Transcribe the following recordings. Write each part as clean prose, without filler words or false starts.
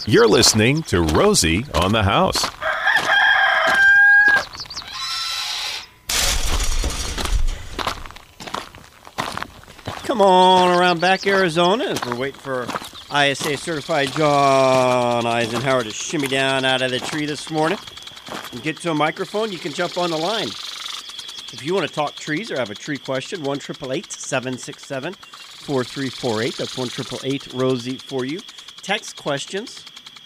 You're listening to Rosie on the House. Come on around back, Arizona, as we're waiting for ISA certified John Eisenhower to shimmy down out of the tree this morning and get to a microphone. You can jump on the line. If you want to talk trees or have a tree question, 1-888-767-4348. That's 1-888-ROSIE for you. Text questions,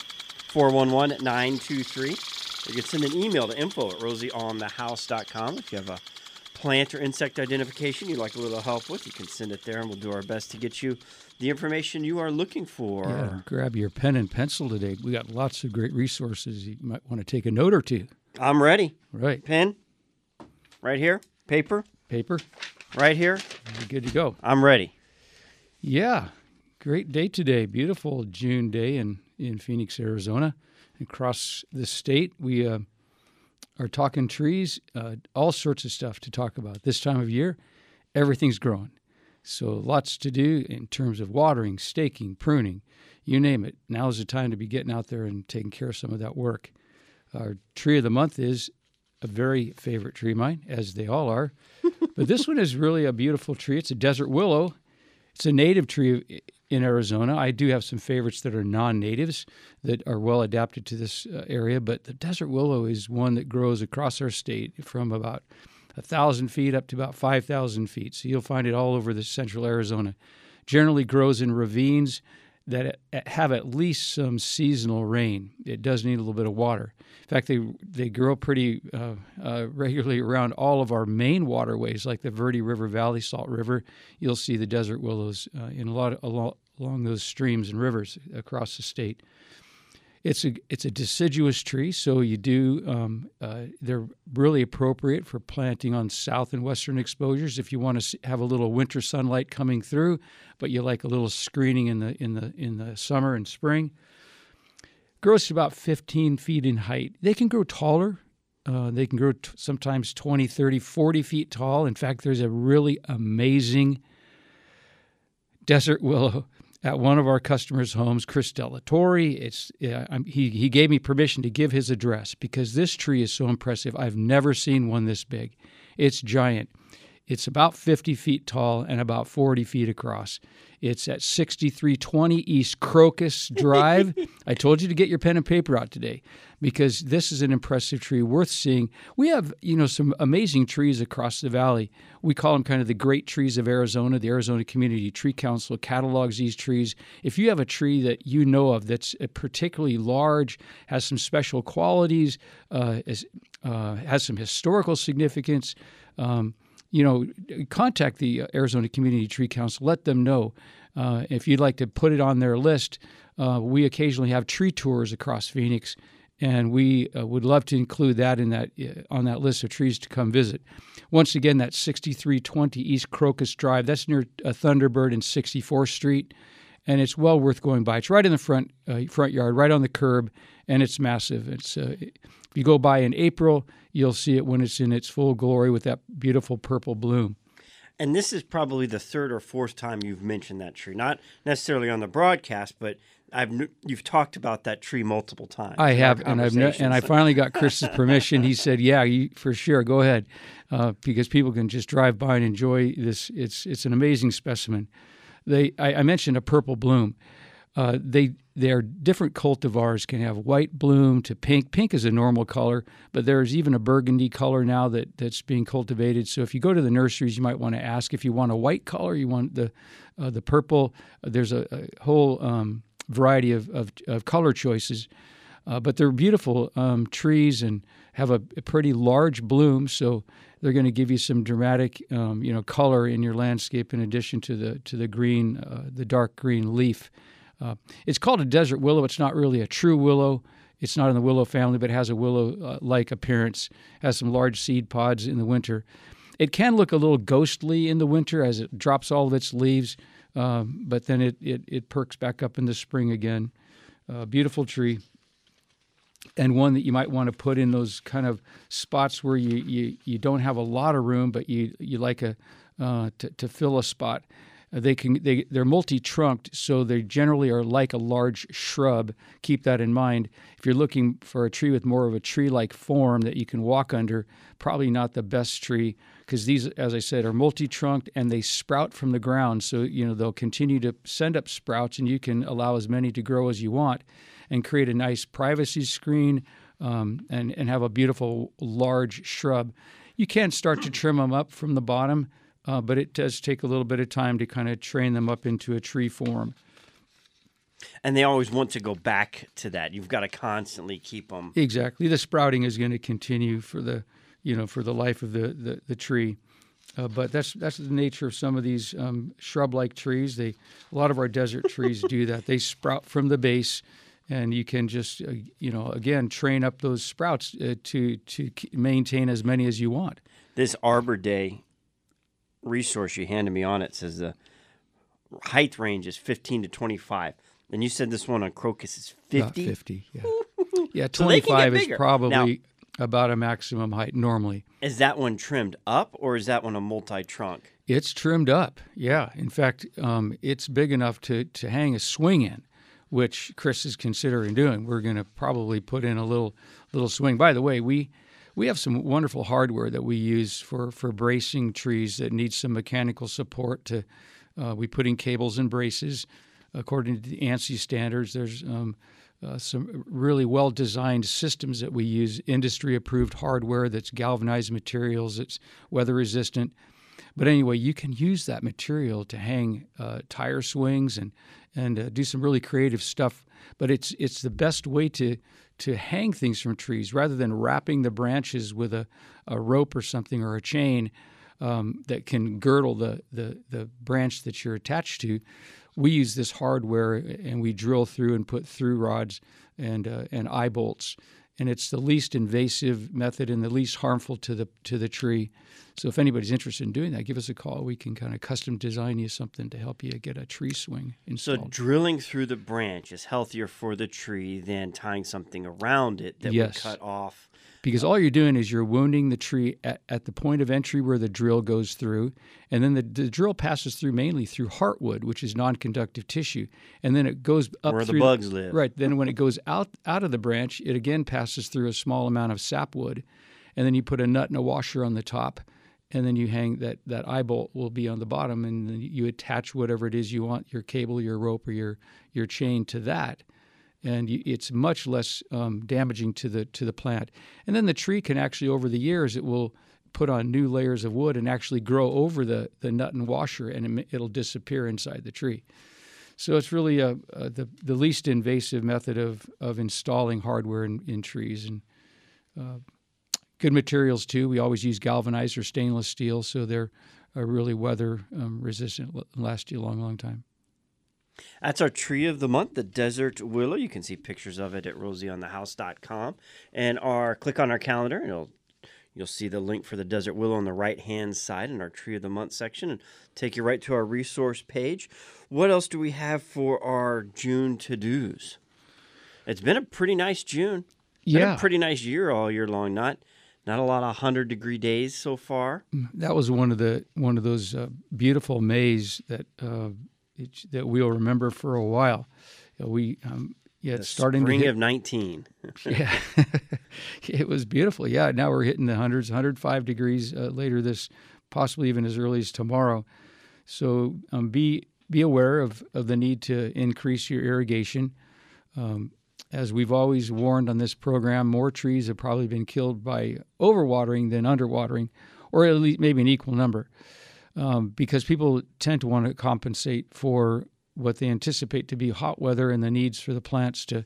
411-923. You can send an email to info@rosieonthehouse.com. If you have a plant or insect identification you'd like a little help with, you can send it there, and we'll do our best to get you the information you are looking for. Yeah, grab your pen and pencil today. We got lots of great resources. You might want to take a note or two. I'm ready. Right. Pen, right here. Paper, right here. You're good to go. I'm ready. Yeah, great day today. Beautiful June day in Phoenix, Arizona. Across the state, we are talking trees, all sorts of stuff to talk about. This time of year, everything's growing. So lots to do in terms of watering, staking, pruning, you name it. Now's the time to be getting out there and taking care of some of that work. Our tree of the month is a very favorite tree of mine, as they all are. But this one is really a beautiful tree. It's a desert willow. It's a native tree in Arizona. I do have some favorites that are non-natives that are well adapted to this area, but the desert willow is one that grows across our state from about 1,000 feet up to about 5,000 feet. So you'll find it all over the central Arizona. Generally grows in ravines that have at least some seasonal rain. It does need a little bit of water. In fact, they grow pretty regularly around all of our main waterways, like the Verde River Valley, Salt River. You'll see the desert willows in along those streams and rivers across the state. It's a deciduous tree, so you do they're really appropriate for planting on south and western exposures if you want to have a little winter sunlight coming through, but you like a little screening in the summer and spring. Grows to about 15 feet in height. They can grow taller. They can grow sometimes 20, 30, 40 feet tall. In fact, there's a really amazing desert willow at one of our customers' homes, Chris Delatorre. He gave me permission to give his address because this tree is so impressive. I've never seen one this big. It's giant. It's about 50 feet tall and about 40 feet across. It's at 6320 East Crocus Drive. I told you to get your pen and paper out today because this is an impressive tree worth seeing. We have, some amazing trees across the valley. We call them kind of the great trees of Arizona. The Arizona Community Tree Council catalogs these trees. If you have a tree that you know of that's particularly large, has some special qualities, has some historical significance, contact the Arizona Community Tree Council. Let them know if you'd like to put it on their list. We occasionally have tree tours across Phoenix, and we would love to include that on that list of trees to come visit. Once again, that's 6320 East Crocus Drive. That's near Thunderbird and 64th Street, and it's well worth going by. It's right in the front yard, right on the curb, and it's massive. It's if you go by in April, you'll see it when it's in its full glory with that beautiful purple bloom. And this is probably the third or fourth time you've mentioned that tree. Not necessarily on the broadcast, but you've talked about that tree multiple times. I have, and I finally got Chris's permission. He said, "Yeah, for sure, go ahead," because people can just drive by and enjoy this. It's an amazing specimen. I mentioned a purple bloom. They are different cultivars, can have white bloom to pink. Pink is a normal color, but there's even a burgundy color now that's being cultivated. So if you go to the nurseries, you might want to ask if you want a white color, you want the purple. There's a whole variety of color choices, but they're beautiful trees and have a pretty large bloom. So they're going to give you some dramatic, color in your landscape in addition to the green, the dark green leaf. It's called a desert willow. It's not really a true willow. It's not in the willow family, but it has a willow-like appearance, has some large seed pods in the winter. It can look a little ghostly in the winter as it drops all of its leaves, but then it perks back up in the spring again. Beautiful tree, and one that you might want to put in those kind of spots where you don't have a lot of room, but you like to fill a spot. They're multi-trunked, so they generally are like a large shrub. Keep that in mind. If you're looking for a tree with more of a tree-like form that you can walk under, probably not the best tree, because these, as I said, are multi-trunked and they sprout from the ground. So they'll continue to send up sprouts, and you can allow as many to grow as you want, and create a nice privacy screen and have a beautiful large shrub. You can start to trim them up from the bottom. But it does take a little bit of time to kind of train them up into a tree form. And they always want to go back to that. You've got to constantly keep them. Exactly. The sprouting is going to continue for the life of the tree. But that's the nature of some of these shrub-like trees. A lot of our desert trees do that. They sprout from the base, and you can just again train up those sprouts to maintain as many as you want. This Arbor Day resource you handed me on it says the height range is 15 to 25. And you said this one on crocus is 50? About 50, yeah. Yeah, 25 is probably now, about a maximum height normally. Is that one trimmed up, or is that one a multi-trunk? It's trimmed up, yeah. In fact, it's big enough to hang a swing in, which Chris is considering doing. We're going to probably put in a little swing. By the way, we have some wonderful hardware that we use for bracing trees that need some mechanical support. We put in cables and braces according to the ANSI standards. There's some really well-designed systems that we use, industry-approved hardware that's galvanized materials, it's weather-resistant. But anyway, you can use that material to hang tire swings and do some really creative stuff. But it's the best way to hang things from trees rather than wrapping the branches with a rope or something or a chain that can girdle the branch that you're attached to. We use this hardware and we drill through and put through rods and eye bolts, and it's the least invasive method and the least harmful to the tree. So if anybody's interested in doing that, give us a call. We can kind of custom design you something to help you get a tree swing installed. So drilling through the branch is healthier for the tree than tying something around it that would cut off. Because all you're doing is you're wounding the tree at the point of entry where the drill goes through, and then the drill passes through mainly through heartwood, which is non-conductive tissue, and then it goes up where through the bugs live. Right. Then when it goes out of the branch, it again passes through a small amount of sapwood, and then you put a nut and a washer on the top, and then you hang that eye bolt will be on the bottom, and then you attach whatever it is you want, your cable, your rope, or your chain to that. And it's much less damaging to the plant. And then the tree can actually, over the years, it will put on new layers of wood and actually grow over the nut and washer, and it'll disappear inside the tree. So it's really the least invasive method of installing hardware in trees. And good materials, too. We always use galvanized or stainless steel, so they're really weather resistant, last you a long, long time. That's our tree of the month, the desert willow. You can see pictures of it at rosieonthehouse.com. And click on our calendar, and you'll see the link for the desert willow on the right-hand side in our tree of the month section, and take you right to our resource page. What else do we have for our June to-dos? It's been a pretty nice June. Been a pretty nice year all year long. Not a lot of 100-degree days so far. That was one of those beautiful Mays that we'll remember for a while. It's starting spring to hit, of 19. Yeah, it was beautiful. Yeah, now we're hitting the hundreds, 105 degrees later this, possibly even as early as tomorrow. So be aware of the need to increase your irrigation. As we've always warned on this program, more trees have probably been killed by overwatering than underwatering, or at least maybe an equal number. Because people tend to want to compensate for what they anticipate to be hot weather and the needs for the plants to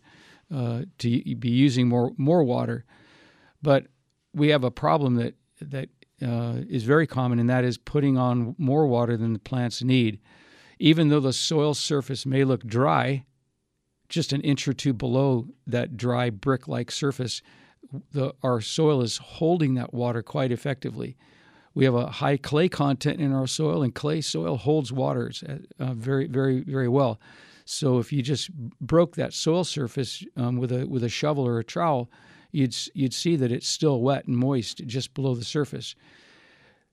be using more water. But we have a problem that is very common, and that is putting on more water than the plants need. Even though the soil surface may look dry, just an inch or two below that dry brick-like surface, our soil is holding that water quite effectively. We have a high clay content in our soil, and clay soil holds water very, very, very well. So if you just broke that soil surface with a shovel or a trowel, you'd see that it's still wet and moist just below the surface.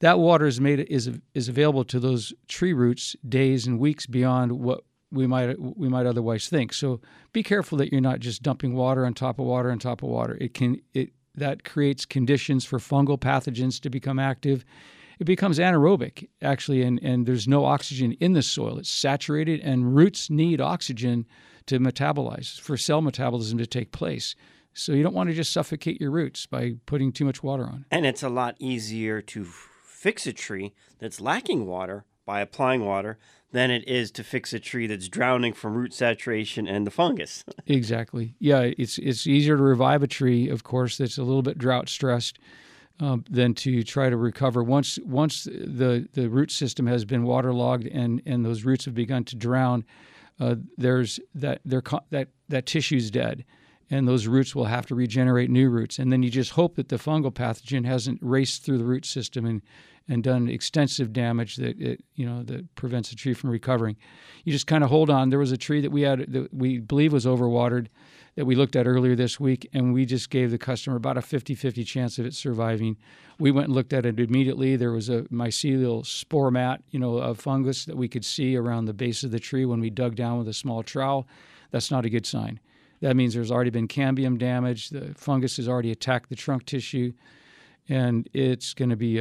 that water is available to those tree roots days and weeks beyond what we might otherwise think. So be careful that you're not just dumping water on top of water on top of water. That creates conditions for fungal pathogens to become active. It becomes anaerobic, actually, and there's no oxygen in the soil. It's saturated, and roots need oxygen to metabolize, for cell metabolism to take place. So you don't want to just suffocate your roots by putting too much water on. And it's a lot easier to fix a tree that's lacking water by applying water than it is to fix a tree that's drowning from root saturation and the fungus. Exactly. Yeah, it's easier to revive a tree, of course, that's a little bit drought stressed than to try to recover. Once the root system has been waterlogged and those roots have begun to drown, there's that tissue's dead, and those roots will have to regenerate new roots. And then you just hope that the fungal pathogen hasn't raced through the root system and done extensive damage that prevents the tree from recovering. You just kind of hold on. There was a tree that we believe was overwatered that we looked at earlier this week, and we just gave the customer about a 50-50 chance of it surviving. We went and looked at it immediately. There was a mycelial spore mat, of fungus that we could see around the base of the tree when we dug down with a small trowel. That's not a good sign. That means there's already been cambium damage. The fungus has already attacked the trunk tissue, and it's going to be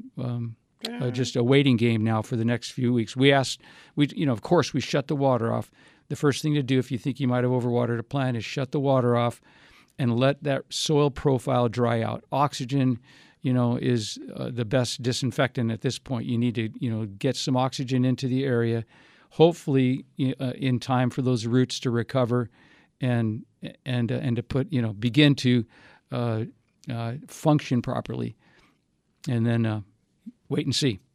just a waiting game now for the next few weeks. Of course, we shut the water off. The first thing to do if you think you might have overwatered a plant is shut the water off and let that soil profile dry out. Oxygen, is the best disinfectant at this point. You need to, get some oxygen into the area, hopefully in time for those roots to recover and to put, begin to function properly, and then wait and see.